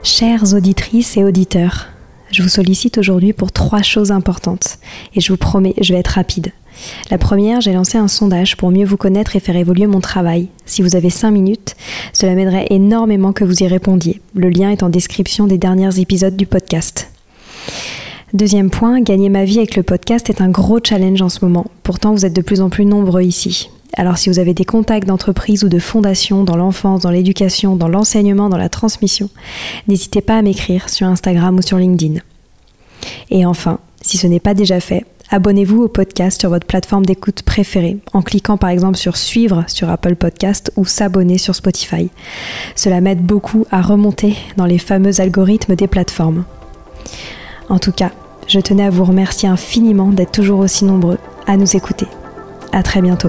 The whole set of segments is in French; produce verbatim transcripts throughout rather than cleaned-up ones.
Chères auditrices et auditeurs, je vous sollicite aujourd'hui pour trois choses importantes et je vous promets, je vais être rapide. La première, j'ai lancé un sondage pour mieux vous connaître et faire évoluer mon travail. Si vous avez cinq minutes, cela m'aiderait énormément que vous y répondiez. Le lien est en description des derniers épisodes du podcast. Deuxième point, gagner ma vie avec le podcast est un gros challenge en ce moment. Pourtant, vous êtes de plus en plus nombreux ici. Alors si vous avez des contacts d'entreprise ou de fondations dans l'enfance, dans l'éducation, dans l'enseignement, dans la transmission, n'hésitez pas à m'écrire sur Instagram ou sur LinkedIn. Et enfin, si ce n'est pas déjà fait, abonnez-vous au podcast sur votre plateforme d'écoute préférée en cliquant par exemple sur suivre sur Apple Podcast ou s'abonner sur Spotify. Cela m'aide beaucoup à remonter dans les fameux algorithmes des plateformes. En tout cas, je tenais à vous remercier infiniment d'être toujours aussi nombreux à nous écouter. À très bientôt.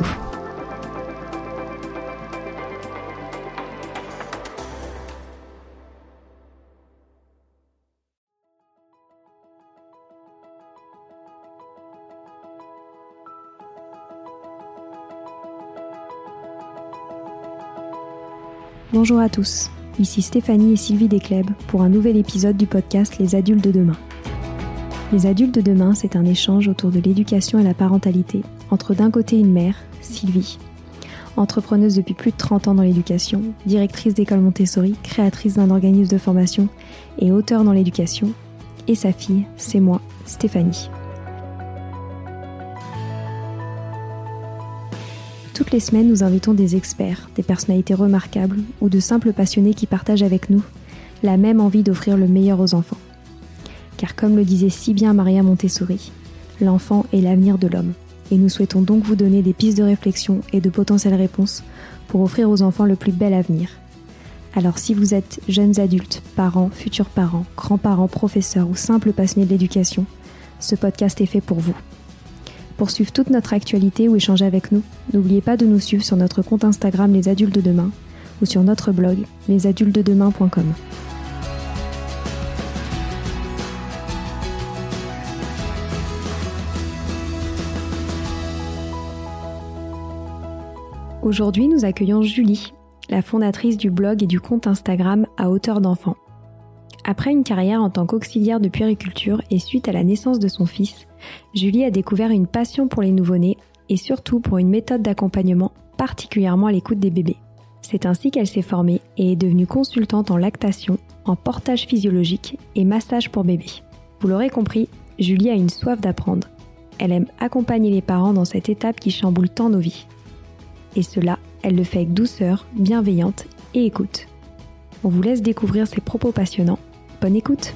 Bonjour à tous, ici Stéphanie et Sylvie Descleb pour un nouvel épisode du podcast Les Adultes de demain. Les Adultes de demain, c'est un échange autour de l'éducation et la parentalité entre d'un côté une mère, Sylvie, entrepreneuse depuis plus de trente ans dans l'éducation, directrice d'école Montessori, créatrice d'un organisme de formation et auteure dans l'éducation, et sa fille, c'est moi, Stéphanie. Toutes les semaines, nous invitons des experts, des personnalités remarquables ou de simples passionnés qui partagent avec nous la même envie d'offrir le meilleur aux enfants. Car comme le disait si bien Maria Montessori, l'enfant est l'avenir de l'homme. Et nous souhaitons donc vous donner des pistes de réflexion et de potentielles réponses pour offrir aux enfants le plus bel avenir. Alors si vous êtes jeunes adultes, parents, futurs parents, grands-parents, professeurs ou simples passionnés de l'éducation, ce podcast est fait pour vous. Pour suivre toute notre actualité ou échanger avec nous, n'oubliez pas de nous suivre sur notre compte Instagram Les Adultes de Demain ou sur notre blog les adultes de demain point com. Aujourd'hui, nous accueillons Julie, la fondatrice du blog et du compte Instagram À Hauteur d'Enfant. Après une carrière en tant qu'auxiliaire de puériculture et suite à la naissance de son fils, Julie a découvert une passion pour les nouveau-nés et surtout pour une méthode d'accompagnement particulièrement à l'écoute des bébés. C'est ainsi qu'elle s'est formée et est devenue consultante en lactation, en portage physiologique et massage pour bébés. Vous l'aurez compris, Julie a une soif d'apprendre. Elle aime accompagner les parents dans cette étape qui chamboule tant nos vies. Et cela, elle le fait avec douceur, bienveillante et écoute. On vous laisse découvrir ses propos passionnants. Bonne écoute!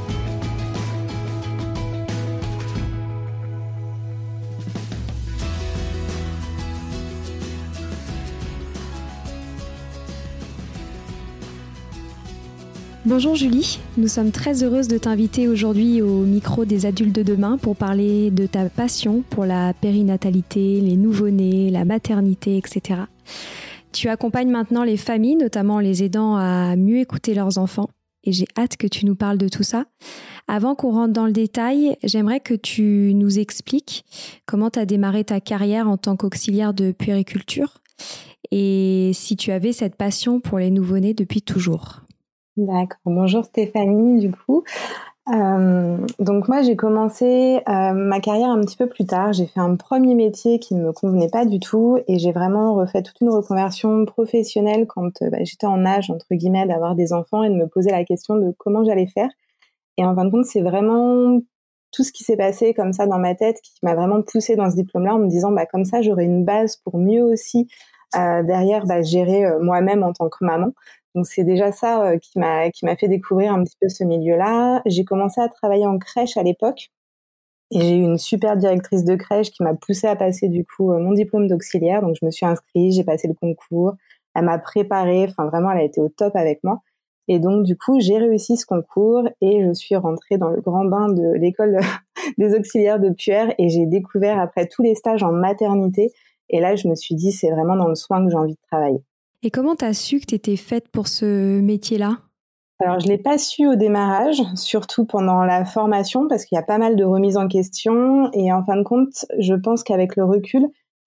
Bonjour Julie, nous sommes très heureuses de t'inviter aujourd'hui au micro des Adultes de demain pour parler de ta passion pour la périnatalité, les nouveau-nés, la maternité, et cetera. Tu accompagnes maintenant les familles, notamment les aidant à mieux écouter leurs enfants. Et j'ai hâte que tu nous parles de tout ça. Avant qu'on rentre dans le détail, j'aimerais que tu nous expliques comment tu as démarré ta carrière en tant qu'auxiliaire de puériculture et si tu avais cette passion pour les nouveau-nés depuis toujours. D'accord. Bonjour Stéphanie, du coup. Euh, donc moi, j'ai commencé euh, ma carrière un petit peu plus tard. J'ai fait un premier métier qui ne me convenait pas du tout et j'ai vraiment refait toute une reconversion professionnelle quand euh, bah, j'étais en âge, entre guillemets, d'avoir des enfants et de me poser la question de comment j'allais faire. Et en fin de compte, c'est vraiment tout ce qui s'est passé comme ça dans ma tête qui m'a vraiment poussée dans ce diplôme-là en me disant bah comme ça, j'aurai une base pour mieux aussi euh, derrière bah, gérer euh, moi-même en tant que maman. Donc c'est déjà ça euh, qui m'a qui m'a fait découvrir un petit peu ce milieu-là. J'ai commencé à travailler en crèche à l'époque et j'ai eu une super directrice de crèche qui m'a poussée à passer du coup euh, mon diplôme d'auxiliaire. Donc je me suis inscrite, j'ai passé le concours, elle m'a préparée, enfin vraiment elle a été au top avec moi. Et donc du coup j'ai réussi ce concours et je suis rentrée dans le grand bain de l'école des auxiliaires de puère et j'ai découvert après tous les stages en maternité. Et là je me suis dit c'est vraiment dans le soin que j'ai envie de travailler. Et comment t'as su que t'étais faite pour ce métier-là ? Alors, je l'ai pas su au démarrage, surtout pendant la formation, parce qu'il y a pas mal de remises en question. Et en fin de compte, je pense qu'avec le recul,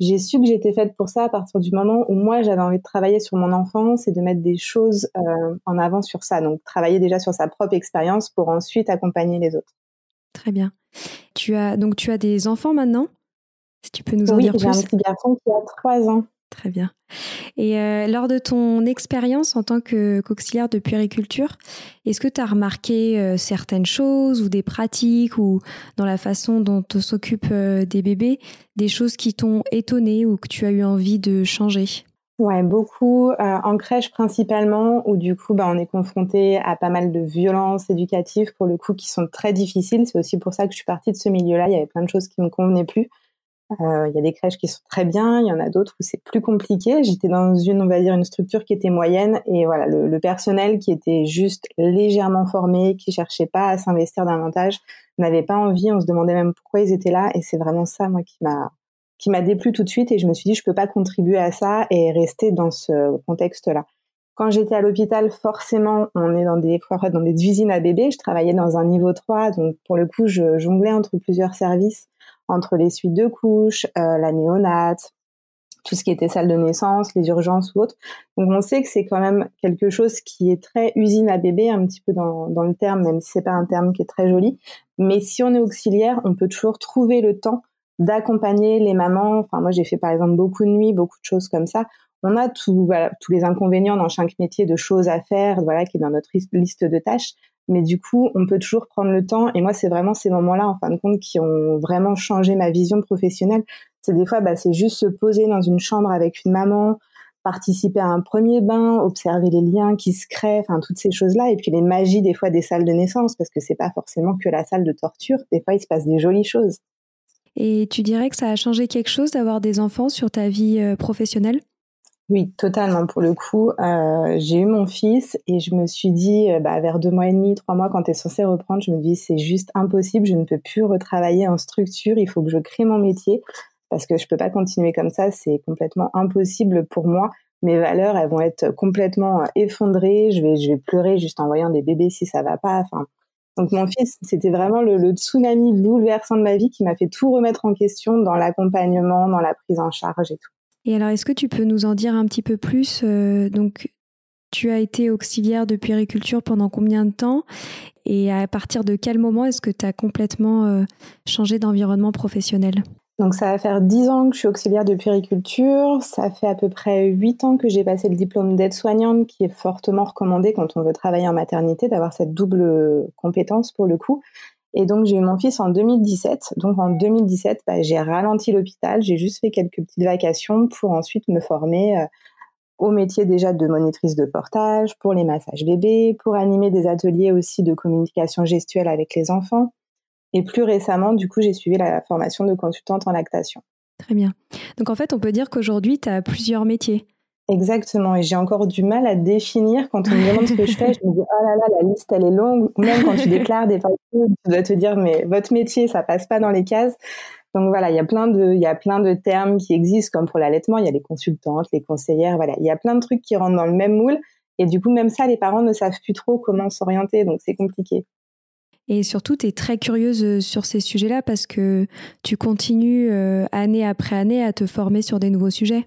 j'ai su que j'étais faite pour ça à partir du moment où moi, j'avais envie de travailler sur mon enfance et de mettre des choses euh, en avant sur ça. Donc, travailler déjà sur sa propre expérience pour ensuite accompagner les autres. Très bien. Tu as, donc, tu as des enfants maintenant ? Si tu peux nous en Oui, dire j'ai plus. un petit garçon qui a trois ans. Très bien. Et euh, lors de ton expérience en tant que, qu'auxiliaire de puériculture, est-ce que tu as remarqué euh, certaines choses ou des pratiques ou dans la façon dont on s'occupe euh, des bébés, des choses qui t'ont étonné ou que tu as eu envie de changer ? Ouais, beaucoup euh, en crèche principalement, où du coup, bah, on est confronté à pas mal de violences éducatives pour le coup qui sont très difficiles. C'est aussi pour ça que je suis partie de ce milieu-là. Il y avait plein de choses qui me convenaient plus. Euh, il y a des crèches qui sont très bien, il y en a d'autres où c'est plus compliqué. J'étais dans une, on va dire, une structure qui était moyenne et voilà, le, le personnel qui était juste légèrement formé, qui cherchait pas à s'investir davantage, n'avait pas envie. On se demandait même pourquoi ils étaient là et c'est vraiment ça, moi, qui m'a qui m'a déplu tout de suite et je me suis dit je peux pas contribuer à ça et rester dans ce contexte-là. Quand j'étais à l'hôpital, forcément, on est dans des dans des usines à bébés. Je travaillais dans un niveau trois, donc pour le coup, je jonglais entre plusieurs services, entre les suites de couches, euh, la néonate, tout ce qui était salle de naissance, les urgences ou autres. Donc on sait que c'est quand même quelque chose qui est très usine à bébé, un petit peu dans, dans le terme, même si c'est pas un terme qui est très joli. Mais si on est auxiliaire, on peut toujours trouver le temps d'accompagner les mamans. Enfin, moi, j'ai fait par exemple beaucoup de nuits, beaucoup de choses comme ça. On a tout, voilà, tous les inconvénients dans chaque métier de choses à faire, voilà, qui est dans notre liste de tâches. Mais du coup, on peut toujours prendre le temps. Et moi, c'est vraiment ces moments-là, en fin de compte, qui ont vraiment changé ma vision professionnelle. C'est des fois, bah, c'est juste se poser dans une chambre avec une maman, participer à un premier bain, observer les liens qui se créent, enfin, toutes ces choses-là. Et puis les magies, des fois, des salles de naissance, parce que c'est pas forcément que la salle de torture. Des fois, il se passe des jolies choses. Et tu dirais que ça a changé quelque chose d'avoir des enfants sur ta vie euh, professionnelle ? Oui, totalement. Pour le coup, euh, j'ai eu mon fils et je me suis dit, euh, bah, vers deux mois et demi, trois mois, quand t'es censé reprendre, je me dis, c'est juste impossible, je ne peux plus retravailler en structure, il faut que je crée mon métier parce que je peux pas continuer comme ça, c'est complètement impossible pour moi. Mes valeurs, elles vont être complètement effondrées, je vais, je vais pleurer juste en voyant des bébés si ça va pas. Enfin, donc mon fils, c'était vraiment le, le tsunami bouleversant de ma vie qui m'a fait tout remettre en question dans l'accompagnement, dans la prise en charge et tout. Et alors, est-ce que tu peux nous en dire un petit peu plus ? euh, Donc, tu as été auxiliaire de puériculture pendant combien de temps ? Et à partir de quel moment est-ce que tu as complètement euh, changé d'environnement professionnel ? Donc ça va faire dix ans que je suis auxiliaire de puériculture, ça fait à peu près huit ans que j'ai passé le diplôme d'aide-soignante qui est fortement recommandé quand on veut travailler en maternité, d'avoir cette double compétence pour le coup. Et donc j'ai eu mon fils en deux mille dix-sept, donc en deux mille dix-sept, bah, j'ai ralenti l'hôpital, j'ai juste fait quelques petites vacations pour ensuite me former euh, au métier déjà de monitrice de portage, pour les massages bébés, pour animer des ateliers aussi de communication gestuelle avec les enfants. Et plus récemment, du coup, j'ai suivi la formation de consultante en lactation. Très bien. Donc en fait, on peut dire qu'aujourd'hui, tu as plusieurs métiers. Exactement. Et j'ai encore du mal à définir quand on me demande ce que je fais. Je me dis, oh là là, la liste, elle est longue. Même quand tu déclares des papiers, tu dois te dire, mais votre métier, ça passe pas dans les cases. Donc voilà, il y a plein de, il y a plein de termes qui existent, comme pour l'allaitement, il y a les consultantes, les conseillères, voilà. Il y a plein de trucs qui rentrent dans le même moule. Et du coup, même ça, les parents ne savent plus trop comment s'orienter. Donc c'est compliqué. Et surtout, tu es très curieuse sur ces sujets-là parce que tu continues euh, année après année à te former sur des nouveaux sujets.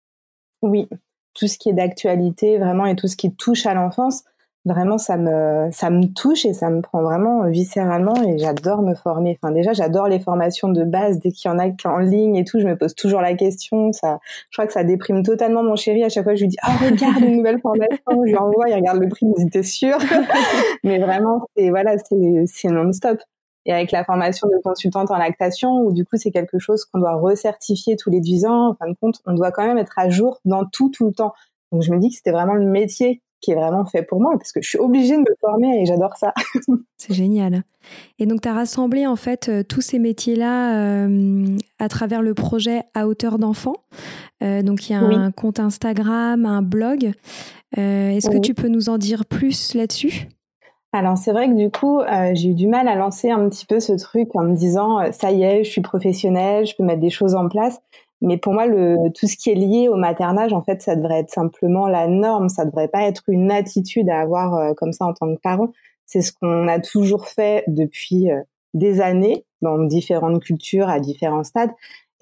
Oui, tout ce qui est d'actualité vraiment et tout ce qui touche à l'enfance, vraiment ça me ça me touche et ça me prend vraiment viscéralement et j'adore me former. Enfin déjà, j'adore les formations de base dès qu'il y en a en ligne et tout, je me pose toujours la question, ça je crois que ça déprime totalement mon chéri à chaque fois je lui dis "Ah oh, regarde une nouvelle formation", je lui envoie, il regarde le prix, il me dit "T'es sûr?" Mais vraiment c'est voilà, c'est c'est non-stop. Et avec la formation de consultante en lactation, où du coup, c'est quelque chose qu'on doit recertifier tous les dix ans. En fin de compte, on doit quand même être à jour dans tout, tout le temps. Donc, je me dis que c'était vraiment le métier qui est vraiment fait pour moi, parce que je suis obligée de me former et j'adore ça. C'est génial. Et donc, tu as rassemblé en fait euh, tous ces métiers-là euh, à travers le projet À hauteur d'enfant. Euh, donc, il y a Oui. un compte Instagram, un blog. Euh, est-ce Oui. que tu peux nous en dire plus là-dessus ? Alors c'est vrai que du coup, euh, j'ai eu du mal à lancer un petit peu ce truc en me disant euh, ça y est, je suis professionnelle, je peux mettre des choses en place. Mais pour moi, le, tout ce qui est lié au maternage, en fait, ça devrait être simplement la norme. Ça devrait pas être une attitude à avoir euh, comme ça en tant que parent. C'est ce qu'on a toujours fait depuis euh, des années dans différentes cultures à différents stades.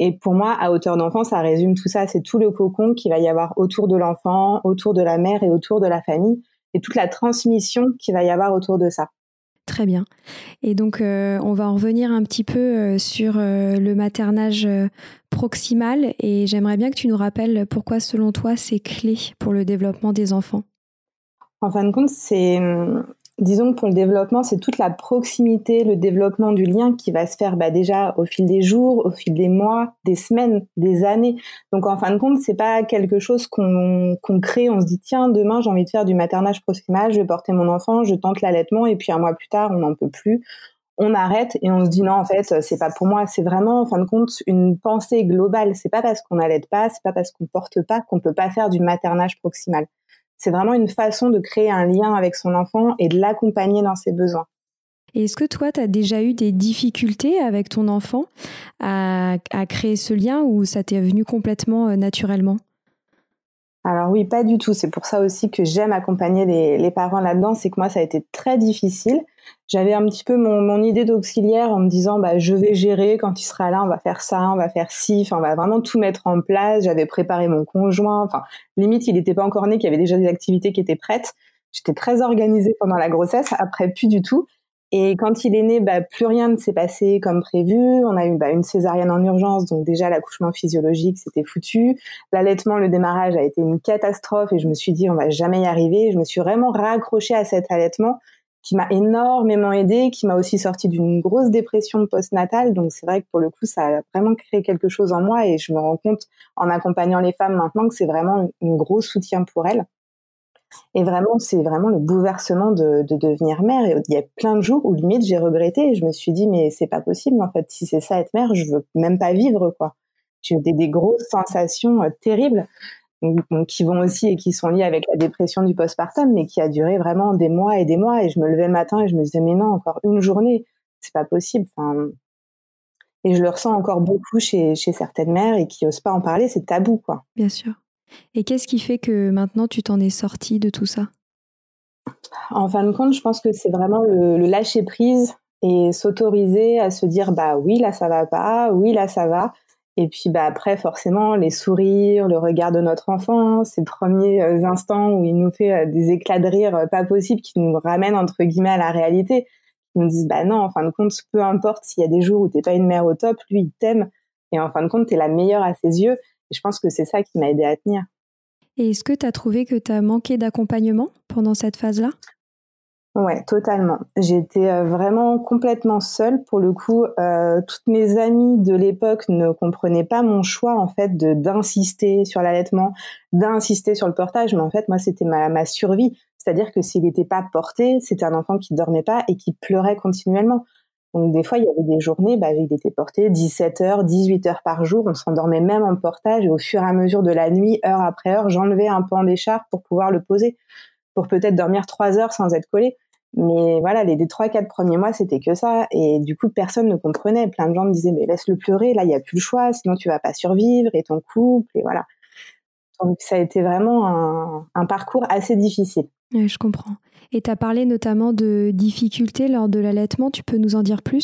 Et pour moi, à hauteur d'enfant, ça résume tout ça. C'est tout le cocon qu'il va y avoir autour de l'enfant, autour de la mère et autour de la famille, et toute la transmission qu'il va y avoir autour de ça. Très bien. Et donc, euh, on va en revenir un petit peu euh, sur euh, le maternage euh, proximal. Et j'aimerais bien que tu nous rappelles pourquoi, selon toi, c'est clé pour le développement des enfants. En fin de compte, c'est, disons que pour le développement, c'est toute la proximité, le développement du lien qui va se faire bah, déjà au fil des jours, au fil des mois, des semaines, des années. Donc en fin de compte, c'est pas quelque chose qu'on, qu'on crée, on se dit tiens, demain j'ai envie de faire du maternage proximal, je vais porter mon enfant, je tente l'allaitement et puis un mois plus tard, on n'en peut plus. On arrête et on se dit non, en fait, c'est pas pour moi. C'est vraiment, en fin de compte, une pensée globale. C'est pas parce qu'on n'allaite pas, c'est pas parce qu'on porte pas qu'on peut pas faire du maternage proximal. C'est vraiment une façon de créer un lien avec son enfant et de l'accompagner dans ses besoins. Et est-ce que toi, tu as déjà eu des difficultés avec ton enfant à, à créer ce lien ou ça t'est venu complètement euh, naturellement ? Alors oui, pas du tout. C'est pour ça aussi que j'aime accompagner les, les parents là-dedans. C'est que moi, ça a été très difficile. J'avais un petit peu mon, mon idée d'auxiliaire en me disant, bah, je vais gérer quand il sera là, on va faire ça, on va faire ci, enfin, on va vraiment tout mettre en place. J'avais préparé mon conjoint. Enfin, limite, il n'était pas encore né, qu'il y avait déjà des activités qui étaient prêtes. J'étais très organisée pendant la grossesse. Après, plus du tout. Et quand il est né, bah, plus rien ne s'est passé comme prévu. On a eu bah, une césarienne en urgence, donc déjà l'accouchement physiologique, c'était foutu. L'allaitement, le démarrage a été une catastrophe et je me suis dit, on va jamais y arriver. Je me suis vraiment raccrochée à cet allaitement qui m'a énormément aidée, qui m'a aussi sortie d'une grosse dépression postnatale. Donc c'est vrai que pour le coup, ça a vraiment créé quelque chose en moi et je me rends compte en accompagnant les femmes maintenant que c'est vraiment un gros soutien pour elles. Et vraiment, c'est vraiment le bouleversement de, de devenir mère. Et il y a plein de jours où limite j'ai regretté et je me suis dit mais c'est pas possible en fait. Si c'est ça être mère, je veux même pas vivre quoi. J'ai eu des, des grosses sensations euh, terribles donc, donc, qui vont aussi et qui sont liées avec la dépression du postpartum, mais qui a duré vraiment des mois et des mois. Et je me levais le matin et je me disais mais non, encore une journée, c'est pas possible. Enfin, et je le ressens encore beaucoup chez, chez certaines mères et qui osent pas en parler, c'est tabou quoi. Bien sûr. Et qu'est-ce qui fait que maintenant tu t'en es sortie de tout ça ? En fin de compte, je pense que c'est vraiment le, le lâcher prise et s'autoriser à se dire bah oui là ça va pas, oui là ça va. Et puis bah après forcément les sourires, le regard de notre enfant, ces premiers euh, instants où il nous fait euh, des éclats de rire euh, pas possibles qui nous ramènent entre guillemets à la réalité. Ils nous disent bah non, en fin de compte, peu importe s'il y a des jours où t'es pas une mère au top, lui il t'aime et en fin de compte t'es la meilleure à ses yeux. Et je pense que c'est ça qui m'a aidée à tenir. Et est-ce que tu as trouvé que tu as manqué d'accompagnement pendant cette phase-là ? Ouais, totalement. J'étais euh, vraiment complètement seule. Pour le coup, euh, toutes mes amies de l'époque ne comprenaient pas mon choix en fait de d'insister sur l'allaitement, d'insister sur le portage. Mais en fait, moi, c'était ma, ma survie. C'est-à-dire que s'il n'était pas porté, c'était un enfant qui dormait pas et qui pleurait continuellement. Donc des fois, il y avait des journées, bah, il était porté dix-sept heures, dix-huit heures par jour. On s'endormait même en portage et au fur et à mesure de la nuit, heure après heure, j'enlevais un pan d'écharpe pour pouvoir le poser, pour peut-être dormir trois heures sans être collé. Mais voilà, les, les trois, quatre premiers mois, c'était que ça. Et du coup, personne ne comprenait. Plein de gens me disaient, mais laisse-le pleurer, là, il n'y a plus le choix, sinon tu vas pas survivre, et ton couple, et voilà. Donc, ça a été vraiment un, un parcours assez difficile. Oui, je comprends. Et tu as parlé notamment de difficultés lors de l'allaitement, tu peux nous en dire plus ?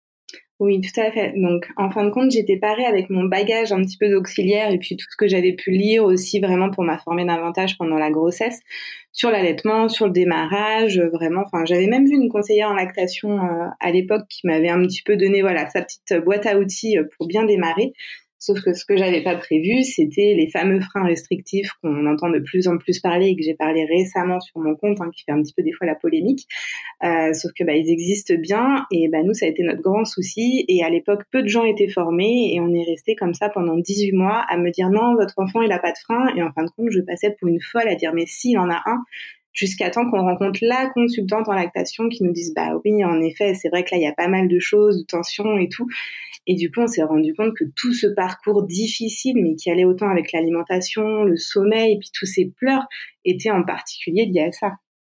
Oui, tout à fait. Donc, en fin de compte, j'étais parée avec mon bagage un petit peu d'auxiliaire et puis tout ce que j'avais pu lire aussi vraiment pour m'informer davantage pendant la grossesse sur l'allaitement, sur le démarrage, vraiment. Enfin, j'avais même vu une conseillère en lactation euh, à l'époque qui m'avait un petit peu donné, voilà, sa petite boîte à outils pour bien démarrer. Sauf que ce que j'avais pas prévu, c'était les fameux freins restrictifs qu'on entend de plus en plus parler et que j'ai parlé récemment sur mon compte, hein, qui fait un petit peu des fois la polémique. Euh, sauf que bah ils existent bien et bah nous ça a été notre grand souci et à l'époque peu de gens étaient formés et on est resté comme ça pendant dix-huit mois à me dire non votre enfant il a pas de frein et en fin de compte je passais pour une folle à dire mais si il en a un. Jusqu'à temps qu'on rencontre la consultante en lactation qui nous dise bah oui en effet c'est vrai que là il y a pas mal de choses, de tensions et tout. Et du coup on s'est rendu compte que tout ce parcours difficile mais qui allait autant avec l'alimentation, le sommeil et puis tous ces pleurs était en particulier lié à ça.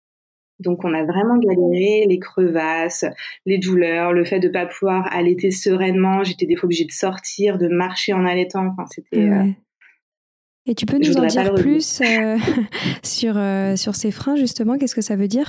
Donc on a vraiment galéré, les crevasses, les douleurs, le fait de pas pouvoir allaiter sereinement, j'étais des fois obligée de sortir, de marcher en allaitant, enfin c'était ouais. euh... Et tu peux nous en dire plus euh, sur, euh, sur ces freins, justement, qu'est-ce que ça veut dire ?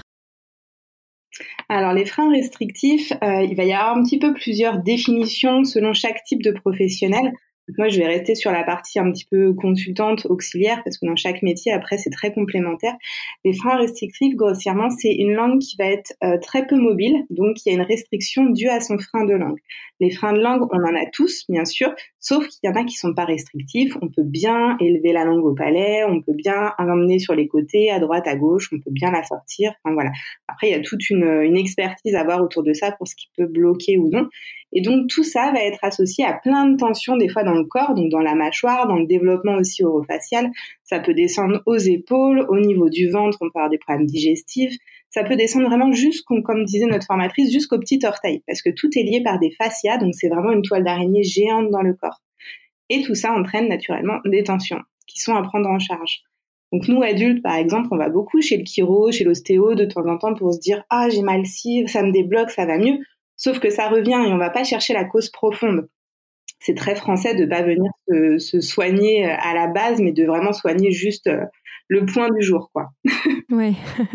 Alors, les freins restrictifs, euh, il va y avoir un petit peu plusieurs définitions selon chaque type de professionnel. Moi, je vais rester sur la partie un petit peu consultante, auxiliaire, parce que dans chaque métier, après, c'est très complémentaire. Les freins restrictifs, grossièrement, c'est une langue qui va être euh, très peu mobile, donc il y a une restriction due à son frein de langue. Les freins de langue, on en a tous, bien sûr, sauf qu'il y en a qui sont pas restrictifs. On peut bien élever la langue au palais, on peut bien l'emmener sur les côtés, à droite, à gauche, on peut bien la sortir. Enfin, voilà. Après, il y a toute une, une expertise à voir autour de ça pour ce qui peut bloquer ou non. Et donc, tout ça va être associé à plein de tensions, des fois dans le corps, donc dans la mâchoire, dans le développement aussi orofacial. Ça peut descendre aux épaules, au niveau du ventre, on peut avoir des problèmes digestifs. Ça peut descendre vraiment jusqu'au, comme disait notre formatrice, jusqu'au petit orteil, parce que tout est lié par des fascias, donc c'est vraiment une toile d'araignée géante dans le corps. Et tout ça entraîne naturellement des tensions qui sont à prendre en charge. Donc nous, adultes, par exemple, on va beaucoup chez le chiro, chez l'ostéo, de temps en temps pour se dire « Ah, j'ai mal ci, ça me débloque, ça va mieux ». Sauf que ça revient et on va pas chercher la cause profonde. C'est très français de pas venir se, se soigner à la base, mais de vraiment soigner juste le point du jour, quoi. Ouais.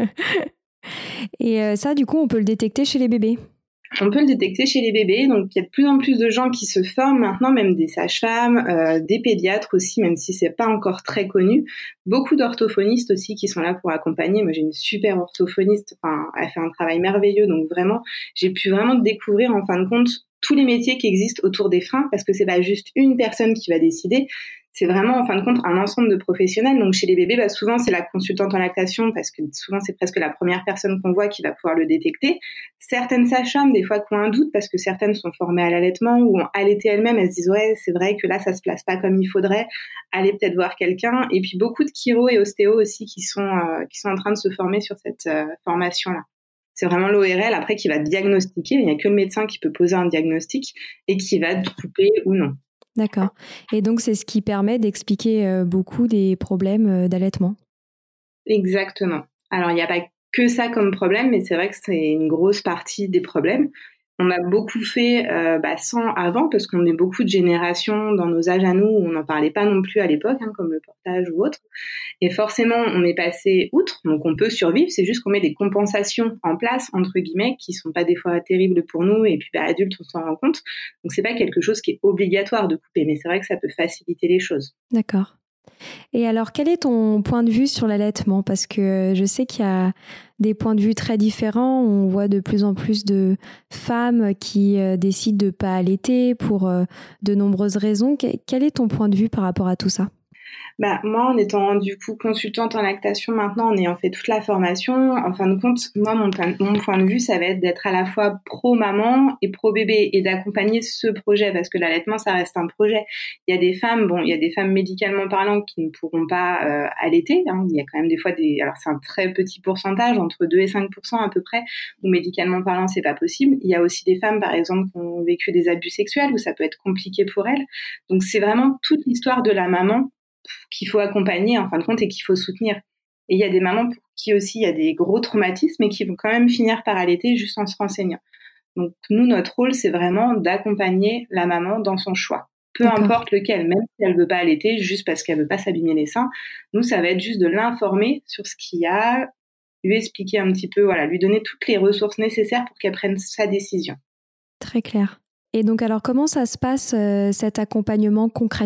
Et euh, ça, du coup, on peut le détecter chez les bébés? On peut le détecter chez les bébés, donc il y a de plus en plus de gens qui se forment maintenant, même des sages-femmes, euh, des pédiatres aussi, même si c'est pas encore très connu. Beaucoup d'orthophonistes aussi qui sont là pour accompagner. Moi, j'ai une super orthophoniste, enfin, elle fait un travail merveilleux, donc vraiment, j'ai pu vraiment découvrir en fin de compte tous les métiers qui existent autour des freins, parce que c'est pas juste une personne qui va décider. C'est vraiment, en fin de compte, un ensemble de professionnels. Donc, chez les bébés, bah, souvent, c'est la consultante en lactation, parce que souvent, c'est presque la première personne qu'on voit qui va pouvoir le détecter. Certaines sages-femmes, des fois, qui ont un doute, parce que certaines sont formées à l'allaitement ou ont allaité elles-mêmes, elles se disent, ouais, c'est vrai que là, ça se place pas comme il faudrait. Allez peut-être voir quelqu'un. Et puis, beaucoup de chiro et ostéo aussi qui sont, euh, qui sont en train de se former sur cette euh, formation-là. C'est vraiment l'O R L, après, qui va diagnostiquer. Il n'y a que le médecin qui peut poser un diagnostic et qui va couper ou non. D'accord. Et donc, c'est ce qui permet d'expliquer euh, beaucoup des problèmes euh, d'allaitement. Exactement. Alors, il n'y a pas que ça comme problème, mais c'est vrai que c'est une grosse partie des problèmes. On a beaucoup fait euh, bah, sans avant, parce qu'on est beaucoup de générations dans nos âges à nous où on n'en parlait pas non plus à l'époque, hein, comme le portage ou autre. Et forcément, on est passé outre, donc on peut survivre, c'est juste qu'on met des compensations en place, entre guillemets, qui sont pas des fois terribles pour nous, et puis bah, adultes, on s'en rend compte. Donc c'est pas quelque chose qui est obligatoire de couper, mais c'est vrai que ça peut faciliter les choses. D'accord. Et alors, quel est ton point de vue sur l'allaitement? Parce que je sais qu'il y a des points de vue très différents. On voit de plus en plus de femmes qui euh, décident de ne pas allaiter pour euh, de nombreuses raisons. Quel est ton point de vue par rapport à tout ça? Bah, moi, en étant du coup consultante en lactation maintenant, en ayant fait toute la formation, en fin de compte, moi, mon, mon point de vue, ça va être d'être à la fois pro-maman et pro-bébé et d'accompagner ce projet, parce que l'allaitement, ça reste un projet. Il y a des femmes, bon, il y a des femmes médicalement parlant qui ne pourront pas euh, allaiter. Hein. Il y a quand même des fois des... Alors, c'est un très petit pourcentage, entre deux et cinq pour cent à peu près, où médicalement parlant, c'est pas possible. Il y a aussi des femmes, par exemple, qui ont vécu des abus sexuels, où ça peut être compliqué pour elles. Donc, c'est vraiment toute l'histoire de la maman qu'il faut accompagner en fin de compte et qu'il faut soutenir. Et il y a des mamans pour qui aussi il y a des gros traumatismes et qui vont quand même finir par allaiter juste en se renseignant. Donc nous, notre rôle, c'est vraiment d'accompagner la maman dans son choix. Peu D'accord. importe lequel, même si elle veut pas allaiter juste parce qu'elle veut pas s'abîmer les seins, nous, ça va être juste de l'informer sur ce qu'il y a, lui expliquer un petit peu, voilà, lui donner toutes les ressources nécessaires pour qu'elle prenne sa décision. Très clair. Et donc alors, comment ça se passe euh, cet accompagnement concrètement ?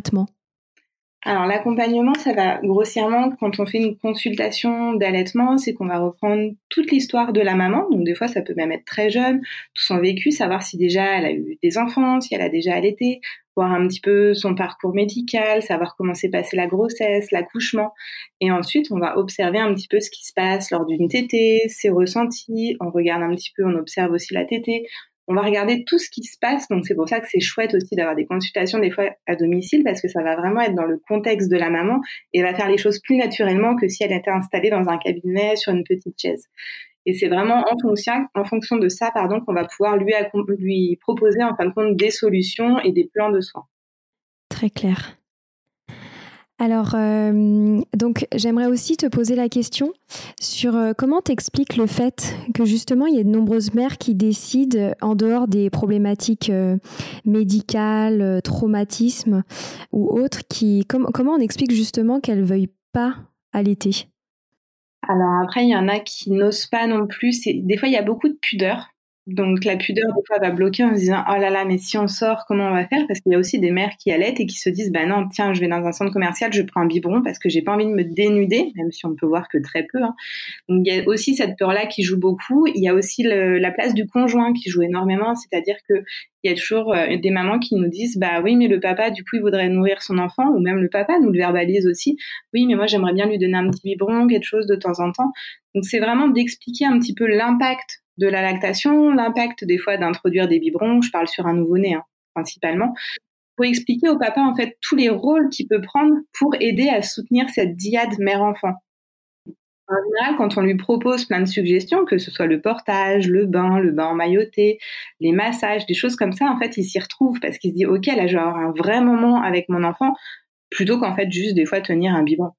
Alors l'accompagnement, ça va grossièrement, quand on fait une consultation d'allaitement, c'est qu'on va reprendre toute l'histoire de la maman. Donc des fois, ça peut même être très jeune, tout son vécu, savoir si déjà elle a eu des enfants, si elle a déjà allaité, voir un petit peu son parcours médical, savoir comment s'est passée la grossesse, l'accouchement. Et ensuite, on va observer un petit peu ce qui se passe lors d'une tétée, ses ressentis. On regarde un petit peu, on observe aussi la tétée. On va regarder tout ce qui se passe, donc c'est pour ça que c'est chouette aussi d'avoir des consultations des fois à domicile, parce que ça va vraiment être dans le contexte de la maman et va faire les choses plus naturellement que si elle était installée dans un cabinet sur une petite chaise. Et c'est vraiment en fonction, en fonction de ça, pardon, qu'on va pouvoir lui, lui proposer en fin de compte des solutions et des plans de soins. Très clair. Alors, euh, donc, j'aimerais aussi te poser la question sur euh, comment t'expliques le fait que justement, il y a de nombreuses mères qui décident, en dehors des problématiques euh, médicales, euh, traumatismes ou autres, qui, com- comment on explique justement qu'elles ne veuillent pas allaiter ? Alors après, il y en a qui n'osent pas non plus. C'est... Des fois, il y a beaucoup de pudeur. Donc la pudeur des fois va bloquer en se disant oh là là mais si on sort comment on va faire, parce qu'il y a aussi des mères qui allaitent et qui se disent bah non tiens je vais dans un centre commercial, je prends un biberon parce que j'ai pas envie de me dénuder, même si on peut voir que très peu hein. Donc il y a aussi cette peur là qui joue beaucoup. Il y a aussi le, la place du conjoint qui joue énormément, c'est-à-dire que il y a toujours euh, des mamans qui nous disent bah oui mais le papa du coup il voudrait nourrir son enfant, ou même le papa nous le verbalise aussi, oui mais moi j'aimerais bien lui donner un petit biberon, quelque chose de temps en temps. Donc c'est vraiment d'expliquer un petit peu l'impact de la lactation, l'impact des fois d'introduire des biberons, je parle sur un nouveau-né hein, principalement, pour expliquer au papa en fait tous les rôles qu'il peut prendre pour aider à soutenir cette dyade mère-enfant. En général, quand on lui propose plein de suggestions, que ce soit le portage, le bain, le bain emmailloté, les massages, des choses comme ça, en fait, il s'y retrouve parce qu'il se dit ok, là, je vais avoir un vrai moment avec mon enfant, plutôt qu'en fait juste des fois tenir un biberon.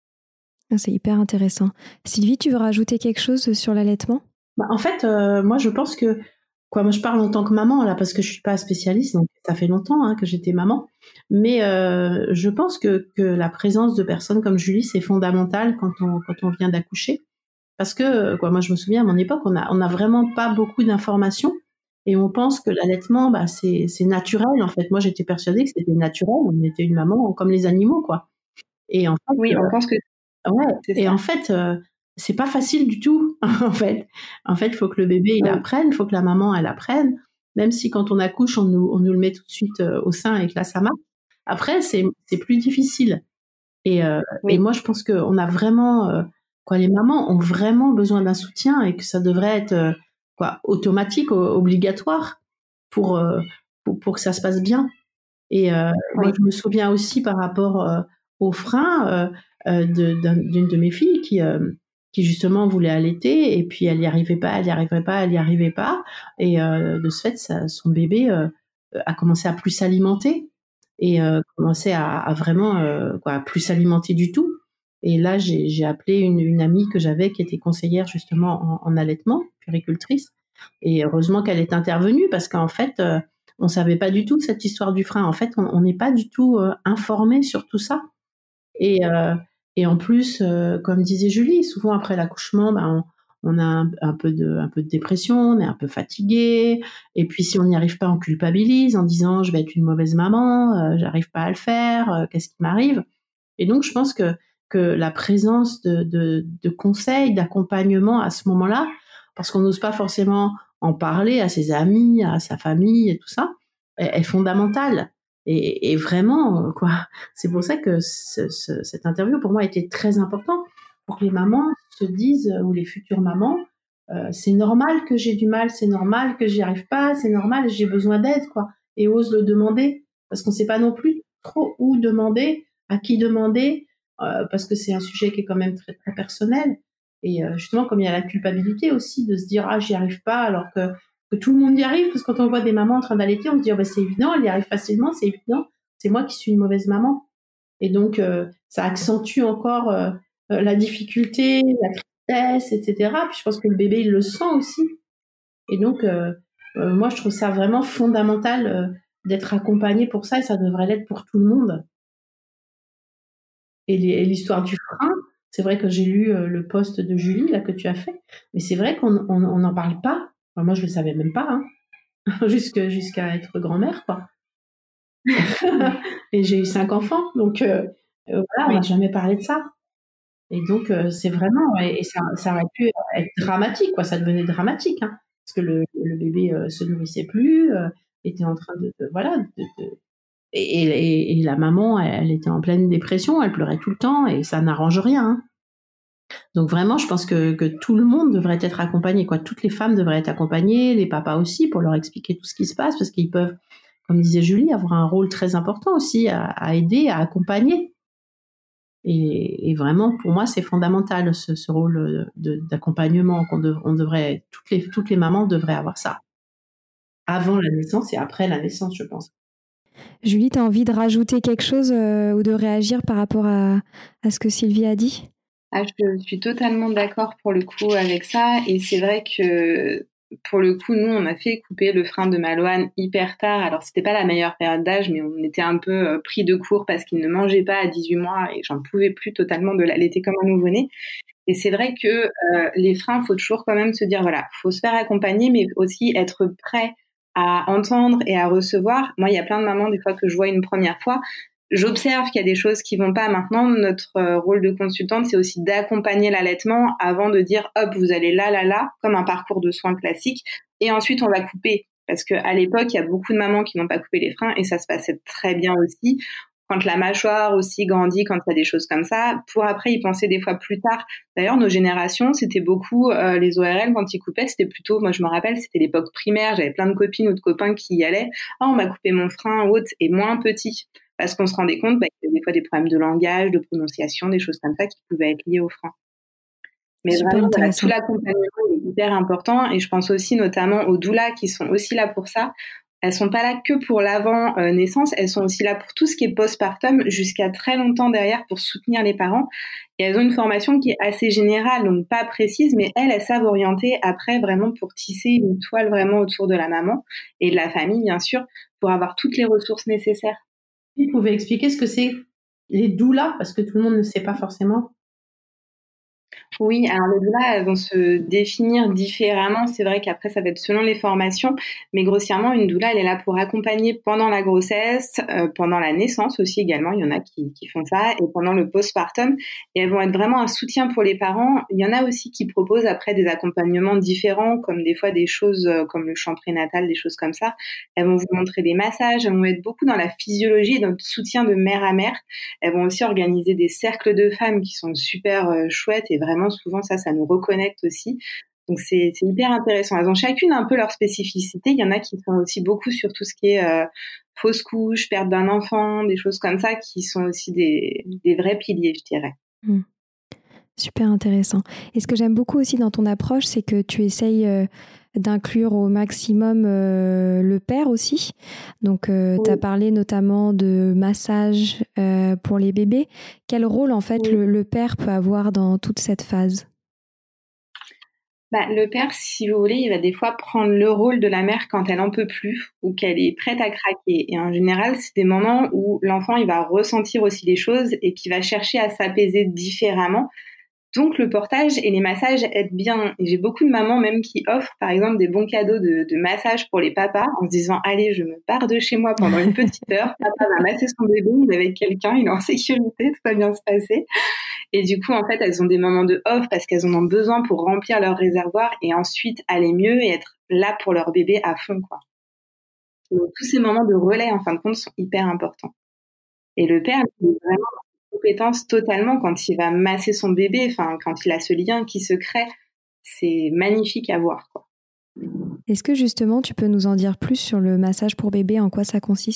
C'est hyper intéressant. Sylvie, tu veux rajouter quelque chose sur l'allaitement ? Bah, en fait, euh, moi, je pense que, quoi, moi, je parle en tant que maman, là, parce que je suis pas spécialiste, donc ça fait longtemps hein, que j'étais maman, mais euh, je pense que, que la présence de personnes comme Julie, c'est fondamental quand on, quand on vient d'accoucher, parce que, quoi, moi, je me souviens, à mon époque, on a, on a vraiment pas beaucoup d'informations, et on pense que l'allaitement, bah, c'est, c'est naturel, en fait. Moi, j'étais persuadée que c'était naturel, on était une maman comme les animaux, quoi. Et en fait, oui, on euh, pense que ouais, c'est et ça. en fait, euh, c'est pas facile du tout, en fait. En fait, il faut que le bébé, il Oui. apprenne, il faut que la maman, elle apprenne, même si quand on accouche, on nous, on nous le met tout de suite euh, au sein et que là, ça marche. Après, c'est, c'est plus difficile. Et, euh, Oui. et moi, je pense qu'on a vraiment, euh, quoi, les mamans ont vraiment besoin d'un soutien et que ça devrait être, euh, quoi, automatique, o- obligatoire pour, euh, pour, pour que ça se passe bien. Et euh, Oui. moi, je me souviens aussi par rapport euh, aux freins euh, euh, de, d'un, d'une de mes filles qui, euh, qui justement voulait allaiter et puis elle n'y arrivait pas, elle n'y arrivait pas, elle n'y arrivait pas. Et euh, de ce fait, ça, son bébé euh, a commencé à plus s'alimenter et euh, commençait à, à vraiment euh, quoi, plus s'alimenter du tout. Et là, j'ai, j'ai appelé une, une amie que j'avais qui était conseillère justement en, en allaitement, puéricultrice. Et heureusement qu'elle est intervenue parce qu'en fait, euh, on savait pas du tout cette histoire du frein. En fait, on n'est pas du tout euh, informé sur tout ça. Et, euh, et en plus, euh, comme disait Julie, souvent après l'accouchement, ben, on, on a un, un, peu de, un peu de dépression, on est un peu fatigué. Et puis si on n'y arrive pas, on culpabilise en disant je vais être une mauvaise maman, euh, j'arrive pas à le faire, euh, qu'est-ce qui m'arrive. Et donc je pense que, que la présence de, de, de conseils, d'accompagnement à ce moment-là, parce qu'on n'ose pas forcément en parler à ses amis, à sa famille et tout ça, est, est fondamentale. Et, et vraiment, quoi, c'est pour ça que ce, ce, cette interview, pour moi, a été très important pour que les mamans se disent, ou les futures mamans, euh, c'est normal que j'ai du mal, c'est normal que j'y arrive pas, c'est normal, j'ai besoin d'aide, quoi. Et ose le demander, parce qu'on sait pas non plus trop où demander, à qui demander, euh, parce que c'est un sujet qui est quand même très, très personnel. Et euh, justement, comme il y a la culpabilité aussi de se dire, ah, j'y arrive pas, alors que que tout le monde y arrive, parce que quand on voit des mamans en train d'allaiter, on se dit oh, bah, c'est évident, elle y arrive facilement, c'est évident, c'est moi qui suis une mauvaise maman. Et donc euh, ça accentue encore euh, euh, la difficulté, la tristesse, et cetera. Puis je pense que le bébé il le sent aussi. Et donc euh, euh, moi je trouve ça vraiment fondamental euh, d'être accompagné pour ça, et ça devrait l'être pour tout le monde. Et, les, et l'histoire du frein, c'est vrai que j'ai lu euh, le post de Julie là que tu as fait, mais c'est vrai qu'on n'en parle pas. Enfin, moi je le savais même pas. Hein. Jusque, jusqu'à être grand-mère, quoi. Et j'ai eu cinq enfants, donc euh, euh, voilà, on n'a jamais parlé de ça. Et donc euh, c'est vraiment, et, et ça, ça aurait pu être dramatique, quoi. Ça devenait dramatique, hein, parce que le, le bébé euh, se nourrissait plus, euh, était en train de, de voilà, de, de, et, et, et la maman, elle, elle était en pleine dépression, elle pleurait tout le temps, et ça n'arrange rien. Hein. Donc vraiment, je pense que, que tout le monde devrait être accompagné, quoi. Toutes les femmes devraient être accompagnées, les papas aussi, pour leur expliquer tout ce qui se passe, parce qu'ils peuvent, comme disait Julie, avoir un rôle très important aussi à, à aider, à accompagner. Et, et vraiment, pour moi, c'est fondamental ce, ce rôle de, d'accompagnement qu'on dev, on devrait, toutes les, toutes les mamans devraient avoir ça. Avant la naissance et après la naissance, je pense. Julie, tu as envie de rajouter quelque chose euh, ou de réagir par rapport à, à ce que Sylvie a dit ? Ah, je suis totalement d'accord pour le coup avec ça. Et c'est vrai que pour le coup, nous, on a fait couper le frein de Malouane hyper tard. Alors, c'était pas la meilleure période d'âge, mais on était un peu pris de court parce qu'il ne mangeait pas à dix-huit mois et j'en pouvais plus totalement de l'allaiter comme un nouveau-né. Et c'est vrai que euh, les freins, faut toujours quand même se dire, voilà, faut se faire accompagner, mais aussi être prêt à entendre et à recevoir. Moi, il y a plein de mamans, des fois, que je vois une première fois, j'observe qu'il y a des choses qui vont pas. Maintenant, notre euh, rôle de consultante, c'est aussi d'accompagner l'allaitement avant de dire, hop, vous allez là, là, là, comme un parcours de soins classique, et ensuite on va couper. Parce que à l'époque, il y a beaucoup de mamans qui n'ont pas coupé les freins, et ça se passait très bien aussi. Quand la mâchoire aussi grandit, quand il y a des choses comme ça, pour après y penser des fois plus tard. D'ailleurs, nos générations, c'était beaucoup euh, les O R L quand ils coupaient, c'était plutôt, moi je me rappelle, c'était l'époque primaire, j'avais plein de copines ou de copains qui y allaient. Ah, on m'a coupé mon frein haute et moins petit. Parce qu'on se rendait compte bah, qu'il y avait des fois des problèmes de langage, de prononciation, des choses comme ça qui pouvaient être liées au frein. Mais Super vraiment, voilà, intéressant. tout l'accompagnement est hyper important. Et je pense aussi notamment aux doulas qui sont aussi là pour ça. Elles sont pas là que pour l'avant-naissance, elles sont aussi là pour tout ce qui est postpartum jusqu'à très longtemps derrière pour soutenir les parents. Et elles ont une formation qui est assez générale, donc pas précise, mais elles, elles savent orienter après vraiment pour tisser une toile vraiment autour de la maman et de la famille, bien sûr, pour avoir toutes les ressources nécessaires. Vous pouvez expliquer ce que c'est les doulas, parce que tout le monde ne sait pas forcément. Oui, alors les doulas, elles vont se définir différemment. C'est vrai qu'après, ça va être selon les formations. Mais grossièrement, une doula, elle est là pour accompagner pendant la grossesse, euh, pendant la naissance aussi également. Il y en a qui, qui font ça. Et pendant le postpartum. Et elles vont être vraiment un soutien pour les parents. Il y en a aussi qui proposent après des accompagnements différents, comme des fois des choses euh, comme le chant prénatal, des choses comme ça. Elles vont vous montrer des massages. Elles vont être beaucoup dans la physiologie et dans le soutien de mère à mère. Elles vont aussi organiser des cercles de femmes qui sont super euh, chouettes et vraiment souvent ça, ça nous reconnecte aussi. Donc c'est, c'est hyper intéressant. Elles ont chacune un peu leur spécificité. Il y en a qui sont aussi beaucoup sur tout ce qui est euh, fausse couche, perte d'un enfant, des choses comme ça qui sont aussi des, des vrais piliers, je dirais. Mmh. Super intéressant. Et ce que j'aime beaucoup aussi dans ton approche, c'est que tu essayes euh, d'inclure au maximum euh, le père aussi. Donc, euh, oui. Tu as parlé notamment de massage euh, pour les bébés. Quel rôle, en fait, oui. le, le père peut avoir dans toute cette phase ? Bah, le père, si vous voulez, il va des fois prendre le rôle de la mère quand elle en peut plus ou qu'elle est prête à craquer. Et en général, c'est des moments où l'enfant, il va ressentir aussi des choses et qu'il va chercher à s'apaiser différemment. Donc, le portage et les massages aident bien. Et j'ai beaucoup de mamans même qui offrent, par exemple, des bons cadeaux de, de massage pour les papas en se disant « Allez, je me barre de chez moi pendant une petite heure. Papa va masser son bébé, il est avec quelqu'un, il est en sécurité, tout va bien se passer. » Et du coup, en fait, elles ont des moments de off parce qu'elles en ont besoin pour remplir leur réservoir et ensuite aller mieux et être là pour leur bébé à fond, quoi. Donc, tous ces moments de relais, en fin de compte, sont hyper importants. Et le père, il est vraiment compétence totalement quand il va masser son bébé, enfin quand il a ce lien qui se crée, c'est magnifique à voir, quoi. Est-ce que justement tu peux nous en dire plus sur le massage pour bébé, en quoi ça consiste ?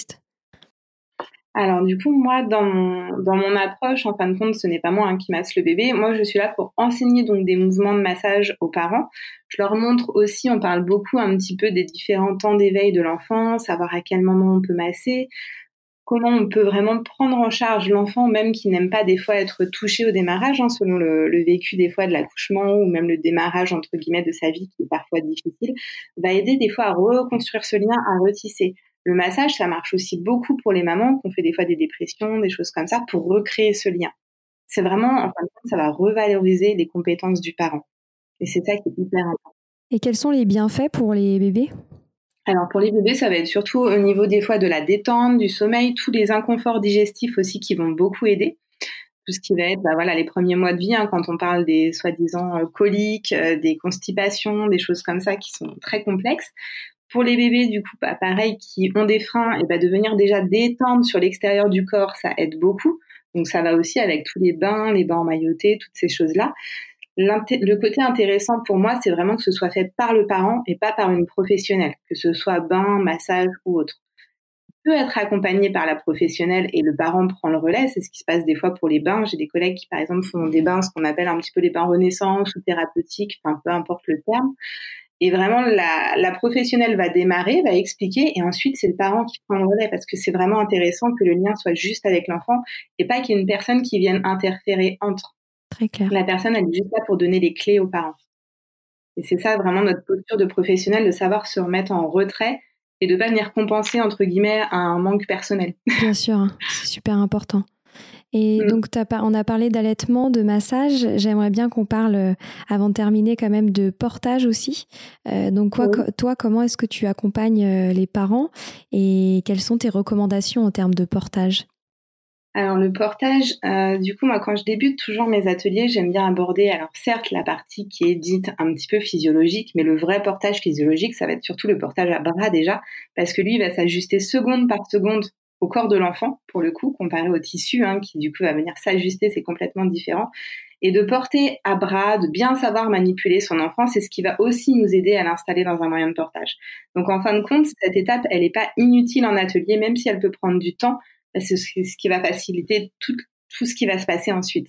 Alors du coup, moi, dans mon, dans mon approche, en fin de compte, ce n'est pas moi hein, qui masse le bébé. Moi, je suis là pour enseigner donc des mouvements de massage aux parents. Je leur montre aussi, on parle beaucoup un petit peu des différents temps d'éveil de l'enfant, savoir à quel moment on peut masser, comment on peut vraiment prendre en charge l'enfant, même qui n'aime pas des fois être touché au démarrage, hein, selon le, le vécu des fois de l'accouchement ou même le démarrage entre guillemets de sa vie qui est parfois difficile, va aider des fois à reconstruire ce lien, à retisser. Le massage, ça marche aussi beaucoup pour les mamans qui ont fait des fois des dépressions, des choses comme ça, pour recréer ce lien. C'est vraiment, en fin de compte, ça va revaloriser les compétences du parent. Et c'est ça qui est hyper important. Et quels sont les bienfaits pour les bébés ? Alors pour les bébés, ça va être surtout au niveau des fois de la détente, du sommeil, tous les inconforts digestifs aussi qui vont beaucoup aider. Tout ce qui va être bah voilà, les premiers mois de vie, hein, quand on parle des soi-disant euh, coliques, euh, des constipations, des choses comme ça qui sont très complexes. Pour les bébés, du coup, bah, pareil, qui ont des freins, et bah, de venir déjà détendre sur l'extérieur du corps, ça aide beaucoup. Donc ça va aussi avec tous les bains, les bains emmaillotés, toutes ces choses-là. Le côté intéressant pour moi, c'est vraiment que ce soit fait par le parent et pas par une professionnelle, que ce soit bain, massage ou autre. Il peut être accompagné par la professionnelle et le parent prend le relais. C'est ce qui se passe des fois pour les bains. J'ai des collègues qui, par exemple, font des bains, ce qu'on appelle un petit peu les bains renaissance ou thérapeutiques, enfin, peu importe le terme. Et vraiment, la, la professionnelle va démarrer, va expliquer, et ensuite, c'est le parent qui prend le relais parce que c'est vraiment intéressant que le lien soit juste avec l'enfant et pas qu'il y ait une personne qui vienne interférer entre. Très clair. La personne, elle est juste là pour donner les clés aux parents. Et c'est ça vraiment notre posture de professionnel, de savoir se remettre en retrait et de pas venir compenser, entre guillemets, un manque personnel. Bien sûr, c'est super important. Et Mm. donc, t'as pas, on a parlé d'allaitement, de massage. J'aimerais bien qu'on parle, euh, avant de terminer, quand même de portage aussi. Euh, donc, quoi, Oui. co- toi, comment est-ce que tu accompagnes euh, les parents et quelles sont tes recommandations en termes de portage? Alors le portage, euh, du coup, moi quand je débute toujours mes ateliers, j'aime bien aborder, alors certes la partie qui est dite un petit peu physiologique, mais le vrai portage physiologique, ça va être surtout le portage à bras déjà, parce que lui il va s'ajuster seconde par seconde au corps de l'enfant, pour le coup, comparé au tissu, hein, qui du coup va venir s'ajuster, c'est complètement différent. Et de porter à bras, de bien savoir manipuler son enfant, c'est ce qui va aussi nous aider à l'installer dans un moyen de portage. Donc en fin de compte, cette étape, elle n'est pas inutile en atelier, même si elle peut prendre du temps. C'est ce qui va faciliter tout, tout ce qui va se passer ensuite.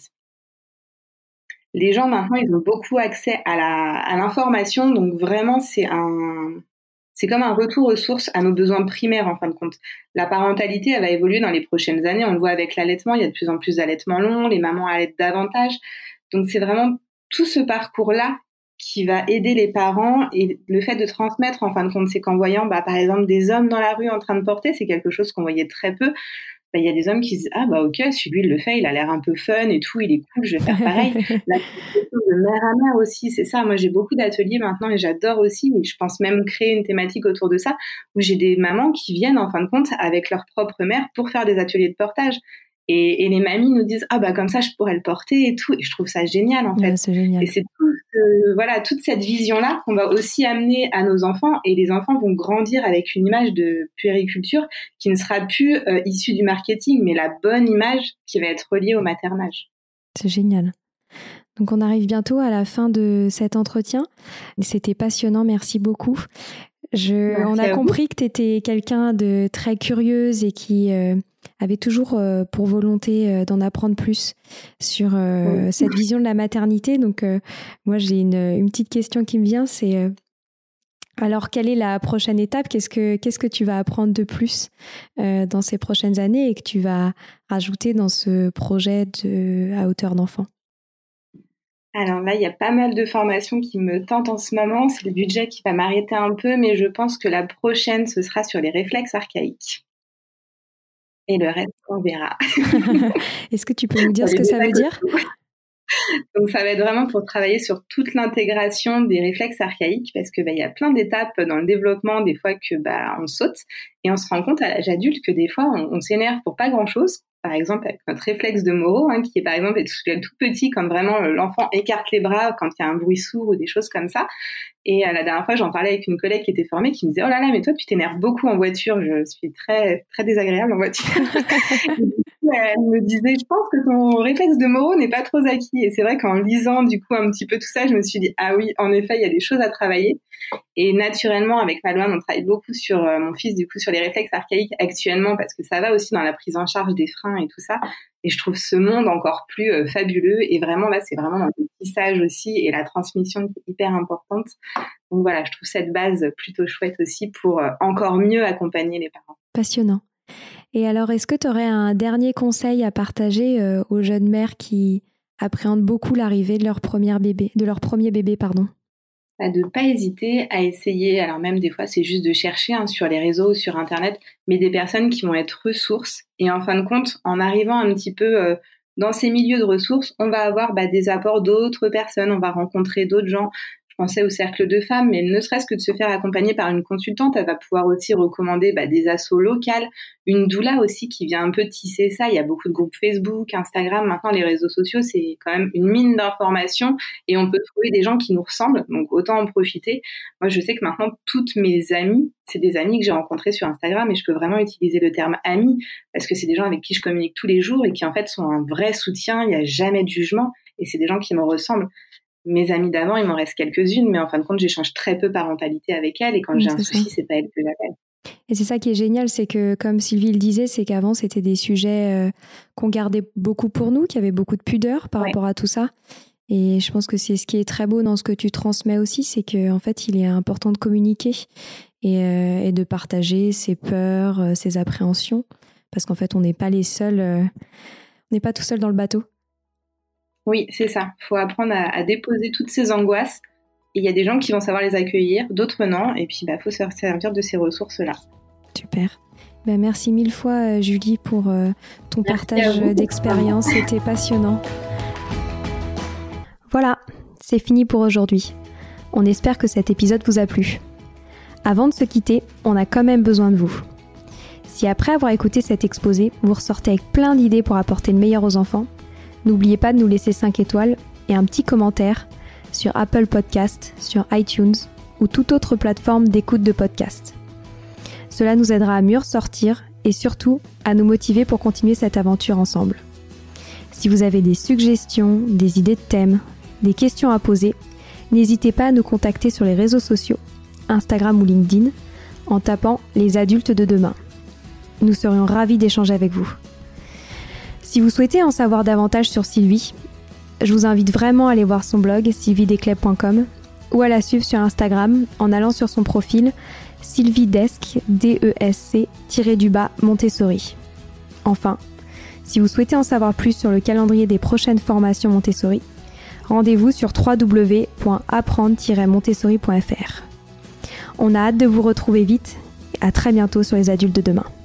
Les gens maintenant, ils ont beaucoup accès à la, à l'information, donc vraiment c'est un, c'est comme un retour aux sources, à nos besoins primaires en fin de compte. La parentalité, elle va évoluer dans les prochaines années. On le voit avec l'allaitement, il y a de plus en plus d'allaitements longs, les mamans allaitent davantage. Donc c'est vraiment tout ce parcours-là qui va aider les parents, et le fait de transmettre en fin de compte, c'est qu'en voyant bah, par exemple des hommes dans la rue en train de porter, c'est quelque chose qu'on voyait très peu. Bah, il y a des hommes qui se disent ah bah ok, si lui il le fait, il a l'air un peu fun et tout, il est cool, je vais faire pareil. La question de mère à mère aussi, c'est ça. Moi j'ai beaucoup d'ateliers maintenant et j'adore aussi, et je pense même créer une thématique autour de ça, où j'ai des mamans qui viennent en fin de compte avec leur propre mère pour faire des ateliers de portage. Et, et les mamies nous disent ah bah comme ça je pourrais le porter et tout, et je trouve ça génial en fait. Ouais, c'est génial. Et c'est tout, euh, voilà, toute cette vision-là qu'on va aussi amener à nos enfants, et les enfants vont grandir avec une image de puériculture qui ne sera plus euh, issue du marketing, mais la bonne image qui va être reliée au maternage. C'est génial. Donc on arrive bientôt à la fin de cet entretien. C'était passionnant, merci beaucoup. Je, Merci on a à compris que tu étais quelqu'un de très curieuse et qui euh, avait toujours euh, pour volonté euh, d'en apprendre plus sur euh, oui. cette vision de la maternité. Donc euh, moi j'ai une, une petite question qui me vient, c'est euh, alors quelle est la prochaine étape? Qu'est-ce que, qu'est-ce que tu vas apprendre de plus euh, dans ces prochaines années et que tu vas rajouter dans ce projet de, à hauteur d'enfant? Alors là, il y a pas mal de formations qui me tentent en ce moment. C'est le budget qui va m'arrêter un peu, mais je pense que la prochaine, ce sera sur les réflexes archaïques. Et le reste, on verra. Est-ce que tu peux nous dire ce que ça veut dire? Donc ça va être vraiment pour travailler sur toute l'intégration des réflexes archaïques, parce que bah, y a plein d'étapes dans le développement, des fois que bah on saute et on se rend compte à l'âge adulte que des fois on, on s'énerve pour pas grand-chose. Par exemple avec notre réflexe de Moro, hein, qui est par exemple tout, tout petit quand vraiment l'enfant écarte les bras quand il y a un bruit sourd ou des choses comme ça. Et euh, la dernière fois, j'en parlais avec une collègue qui était formée, qui me disait oh là là, mais toi tu t'énerves beaucoup en voiture. Je suis très très désagréable en voiture. Elle me disait, je pense que ton réflexe de Moro n'est pas trop acquis. Et c'est vrai qu'en lisant du coup un petit peu tout ça, je me suis dit, ah oui, en effet, il y a des choses à travailler. Et naturellement, avec Malouane, on travaille beaucoup sur euh, mon fils, du coup, sur les réflexes archaïques actuellement, parce que ça va aussi dans la prise en charge des freins et tout ça. Et je trouve ce monde encore plus euh, fabuleux. Et vraiment, là, c'est vraiment dans le tissage aussi et la transmission qui est hyper importante. Donc voilà, je trouve cette base plutôt chouette aussi pour euh, encore mieux accompagner les parents. Passionnant. Et alors, est-ce que tu aurais un dernier conseil à partager euh, aux jeunes mères qui appréhendent beaucoup l'arrivée de leur premier bébé, de leur premier bébé, pardon? Bah, de ne pas hésiter à essayer, alors même des fois c'est juste de chercher hein, sur les réseaux, sur Internet, mais des personnes qui vont être ressources. Et en fin de compte, en arrivant un petit peu euh, dans ces milieux de ressources, on va avoir bah, des apports d'autres personnes, on va rencontrer d'autres gens. Je pensais au cercle de femmes, mais ne serait-ce que de se faire accompagner par une consultante, elle va pouvoir aussi recommander bah, des assos locales, une doula aussi qui vient un peu tisser ça. Il y a beaucoup de groupes Facebook, Instagram, maintenant les réseaux sociaux, c'est quand même une mine d'informations et on peut trouver des gens qui nous ressemblent, donc autant en profiter. Moi, je sais que maintenant, toutes mes amies, c'est des amies que j'ai rencontrées sur Instagram, et je peux vraiment utiliser le terme amis parce que c'est des gens avec qui je communique tous les jours et qui en fait sont un vrai soutien, il n'y a jamais de jugement et c'est des gens qui me ressemblent. Mes amies d'avant, il m'en reste quelques-unes, mais en fin de compte, j'échange très peu parentalité avec elles, et quand Oui, j'ai un c'est souci, ça. c'est pas elles que j'appelle. Et c'est ça qui est génial, c'est que, comme Sylvie le disait, c'est qu'avant, c'était des sujets euh, qu'on gardait beaucoup pour nous, qu'il y avait beaucoup de pudeur par ouais. rapport à tout ça. Et je pense que c'est ce qui est très beau dans ce que tu transmets aussi, c'est qu'en fait, il est important de communiquer et, euh, et de partager ses peurs, euh, ses appréhensions, parce qu'en fait, on n'est pas les seuls, euh, on n'est pas tout seul dans le bateau. Oui, c'est ça. Il faut apprendre à, à déposer toutes ces angoisses. Il y a des gens qui vont savoir les accueillir, d'autres non. Et puis, il bah, faut se servir de ces ressources-là. Super. Ben, merci mille fois, Julie, pour euh, ton merci partage d'expérience. C'était passionnant. Voilà, c'est fini pour aujourd'hui. On espère que cet épisode vous a plu. Avant de se quitter, on a quand même besoin de vous. Si après avoir écouté cet exposé, vous ressortez avec plein d'idées pour apporter le meilleur aux enfants, n'oubliez pas de nous laisser cinq étoiles et un petit commentaire sur Apple Podcast, sur iTunes ou toute autre plateforme d'écoute de podcast. Cela nous aidera à mieux ressortir et surtout à nous motiver pour continuer cette aventure ensemble. Si vous avez des suggestions, des idées de thèmes, des questions à poser, n'hésitez pas à nous contacter sur les réseaux sociaux, Instagram ou LinkedIn, en tapant « Les adultes de demain ». Nous serions ravis d'échanger avec vous. Si vous souhaitez en savoir davantage sur Sylvie, je vous invite vraiment à aller voir son blog sylvie desclèves point com ou à la suivre sur Instagram en allant sur son profil sylviedesc, D E S C, tiré du bas, Montessori. Enfin, si vous souhaitez en savoir plus sur le calendrier des prochaines formations Montessori, rendez-vous sur w w w point apprendre tiret montessori point f r. On a hâte de vous retrouver vite et à très bientôt sur Les Adultes de demain.